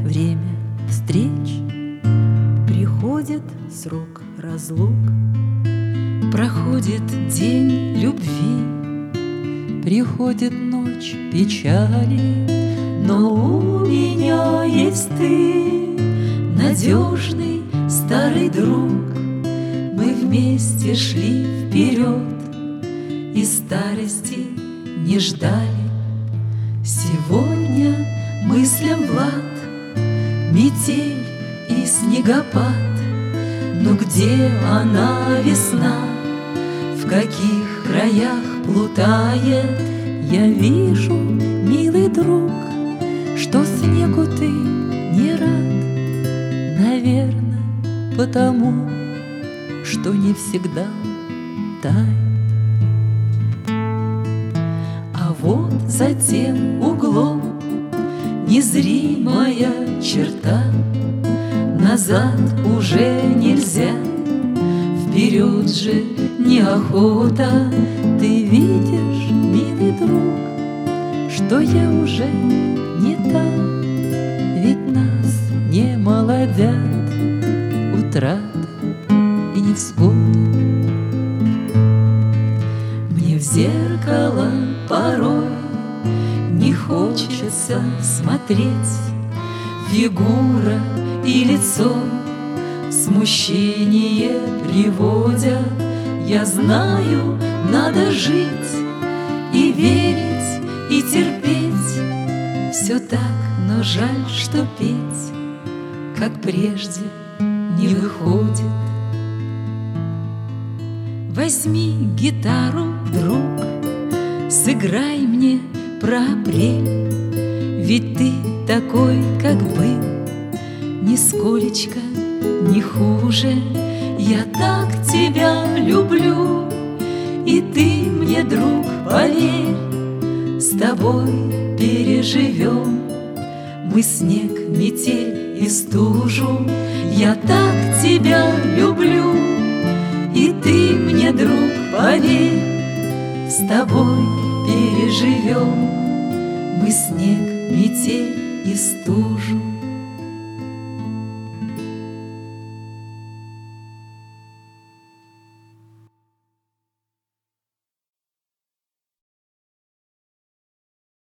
время встреч. Приходит срок разлук, проходит день любви, приходит ночь печали. Но у меня есть ты, надежный старый друг. Мы вместе шли вперед и старости не ждали. Сегодня мыслям Влад, метель и снегопад. Но где она, весна, в каких краях плутает? Я вижу, милый друг, что снегу ты не рад. Наверно, потому, что не всегда тает. А вот за тем углом незримая черта. Назад уже нельзя, вперед же неохота. Ты видишь, милый друг, что я уже не та, ведь нас не молодят утраты и невзгоды. Мне в зеркало порой не хочется смотреть. Фигура и лицо смущение приводят. Я знаю, надо жить и верить, и терпеть. Все так, но жаль, что петь, как прежде, не выходит. Возьми гитару, друг, сыграй мне про апрель. Ведь ты такой, как был, нисколечко не хуже. Я так тебя люблю, и ты мне, друг, поверь. С тобой переживем мы снег, метель и стужу. Я так тебя люблю, и ты мне, друг, поверь. С тобой переживем мы снег, метель и стужу.